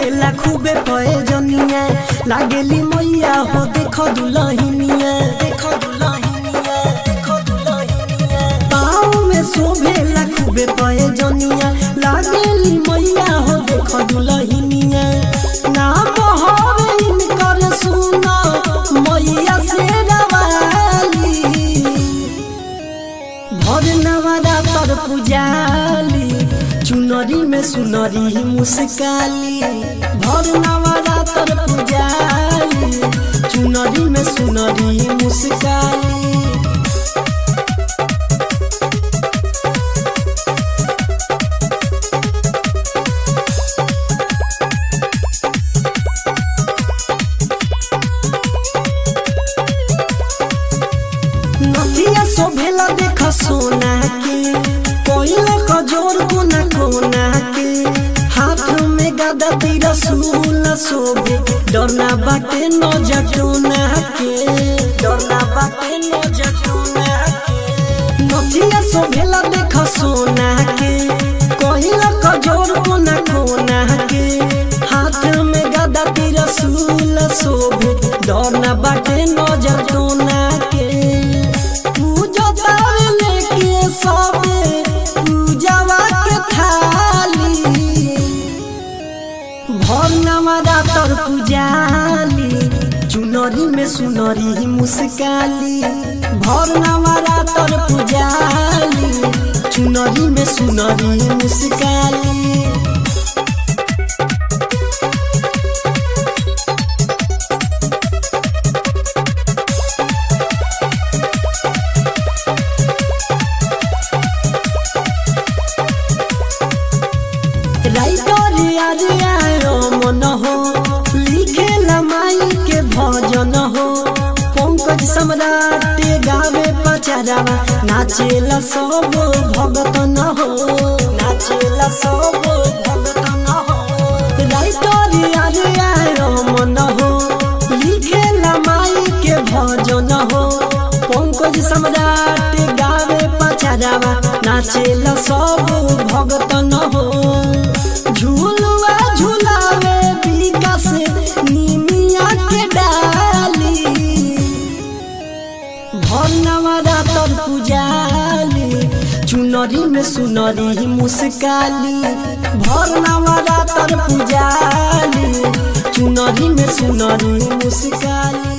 शोभेला खूबे प्रयोजनिया लागेली मैया हो देखो दुल्हनिया पाँव में शोभेला खूबे प्रयोजनिया लागेली मैया हो देखो दुल्हनिया नाम हवे इनकर सुनो मैया से रवाली भर नवरात्र पुजाली चुनरी में सुनरी मुस्काली भर नवरात्र पुजाली चुनरी में सुनरी मुस्काली। नथिया शोभेला देख सोना के कोइला कजोर कोना कोना के हाथ में गदा त्रिशूल शोभे डरना बाटे न जटोना के नथिया शोभेला देख सोना के कोइला कजोर कोना कोना के हाथ में गदा त्रिशूल शोभे डरना बाटे न जटोना के भर नवरात्र पुजाली चुनरी में सुनरी मुस्काली भर नवरात्र पुजाली चुनरी में सुनरी मुस्काली। मन हो लिखेला माई के भजन हो पंकज सम्राट गावे पचारावा नाचेला सब भगतन हो मन हो लिखेला माई के भजन हो पंकज सम्राट गावे पचारावा नाचेला सब भगतन हो झूलुआ झूलावे विकास निमिया के डाली भर नवरात्र पुजाली चुनरी में सुनरी मुस्काली भर नवरात्र पुजाली चुनरी में सुनरी मुस्काली।